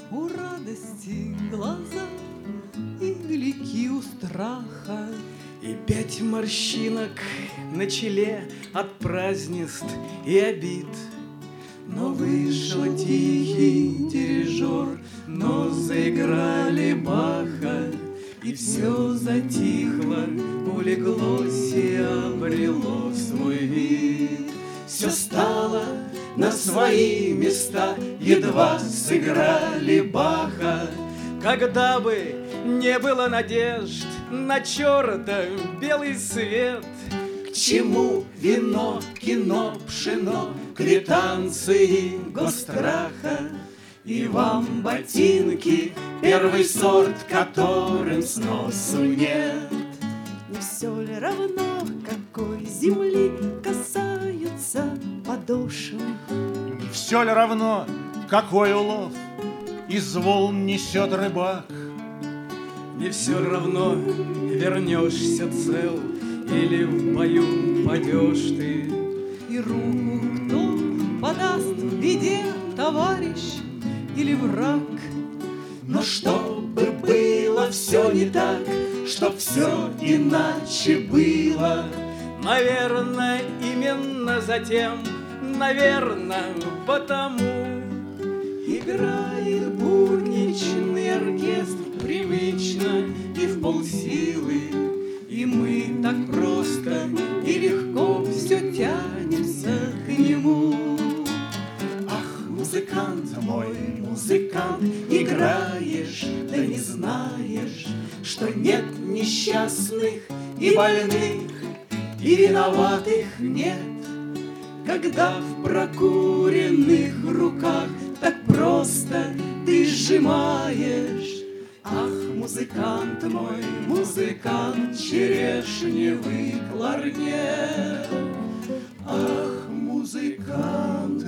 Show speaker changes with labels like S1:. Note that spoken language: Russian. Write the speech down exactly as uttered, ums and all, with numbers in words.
S1: у радости глаза и велики у страха.
S2: И пять морщинок на челе от празднеств и обид. Но вышел тихий дирижер, но заиграли Баха, и все затихло, улеглось и обрело свой вид. Все стало на свои места, едва сыграли Баха. Когда бы не было надежд на черта белый свет, к чему вино, кино, пшено, квитанции госстраха? И вам ботинки, первый сорт, которым сносу нет.
S1: Не все ли равно, какой земли касаются подошвы?
S3: Не все ли равно, какой улов из волн несет рыбак?
S2: Не все равно, вернешься цел или в бою падешь ты.
S1: И руку кто подаст в беде, товарищ или враг?
S2: Но чтобы было все не так, чтоб все иначе было, наверное, именно затем, наверное, потому играет будничный оркестр привычно и в полсилы, и мы так просто и легко все тянемся к нему. Ах, музыкант мой, музыкант, играешь, да не знаешь, что нет несчастных и больных, и виноватых нет, когда в прокуренных руках так просто ты сжимаешь. Ах, музыкант мой, музыкант, черешневый кларнет. Ах, музыкант